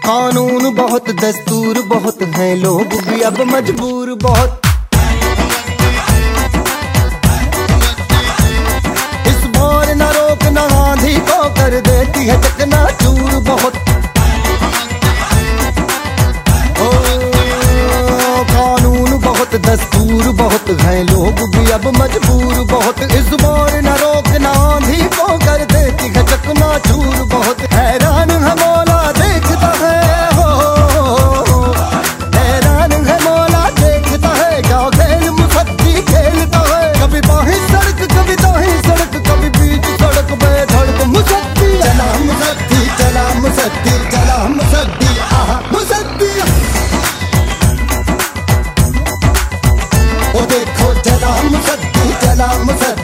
कानून बहुत दस्तूर बहुत हैं, लोग भी अब मजबूर बहुत। इस बार न रोक न आंधी को कर देती है चकनाचूर बहुत। ओ कानून बहुत दस्तूर बहुत हैं, लोग भी अब मजबूर बहुत। इस बार न रोक न आंधी को कर देती है चकनाचूर बहुत। हैरान है मौला देखता है, हैरान है मौला देखता है, क्या खेल मुसद्दी खेलता है। कभी बाहीं सड़क कभी दाहीं सड़क, कभी बीच सड़क पे धड़क मुसद्दी। चला मुसद्दी चला मुसद्दी चला मुसद्दी, आहा मुसद्दी। ओ देखो चला मुसद्दी चला मुसद्दी।